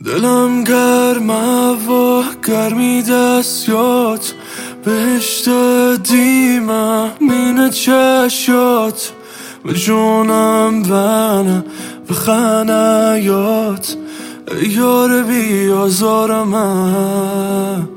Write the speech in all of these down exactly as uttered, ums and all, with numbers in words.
دلم گرم و گرمی دستیات بهشت دیمه مینه چشیات به جونم بنه به خنیات ای یار بیازار من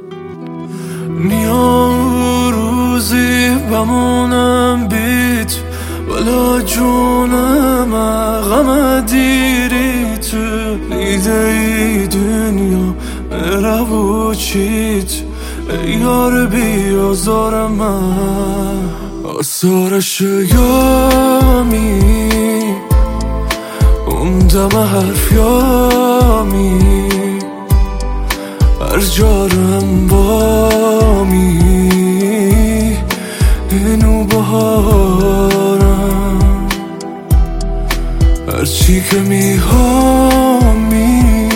نیام روزی بمونم بیت ولا جونم غم دیری تو نیده ای دنیا مرا چیت ای یار بیازار من آثارش یامی اون دم حرف یامی هر جارم بامی اینو بهارم هرچی که میهامی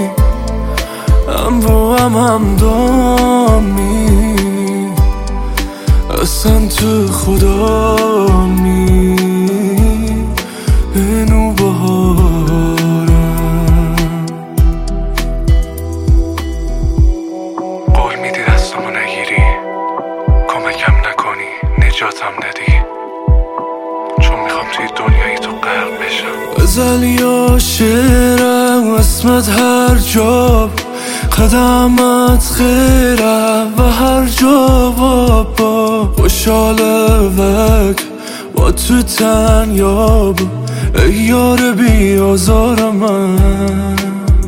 هم با هم هم دامی اصلا تو خدامی اینو بهارم قول میدی دستمو نگیری کمکم نکنی نجاتم ندی چون میخوام توی دنیای تو غرق بشم غزل یا شعرم اسمت هر جا قدمت خیره و هر جا بابا خوشحاله وک با تو تنیا با ای یار بیازار من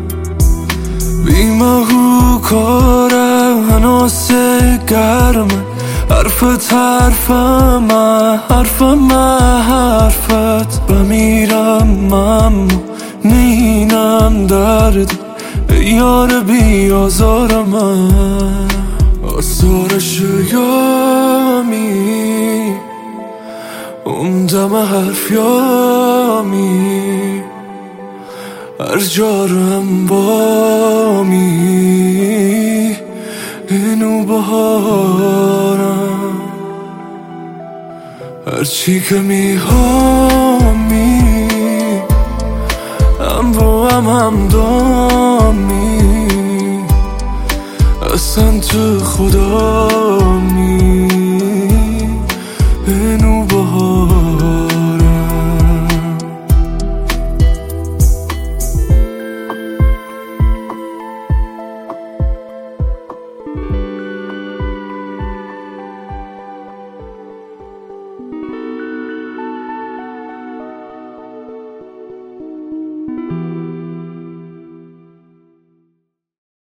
بیمهو کاره هناسه گرمه حرفت حرفمه حرفمه حرفت بمیرم اما نینم درد یار بیازار من آثارش یامی اون دم حرف یامی هر جارم بامی اینو بهارم هرچی که میهامی هم با هم هم دامی اصلا تو خدا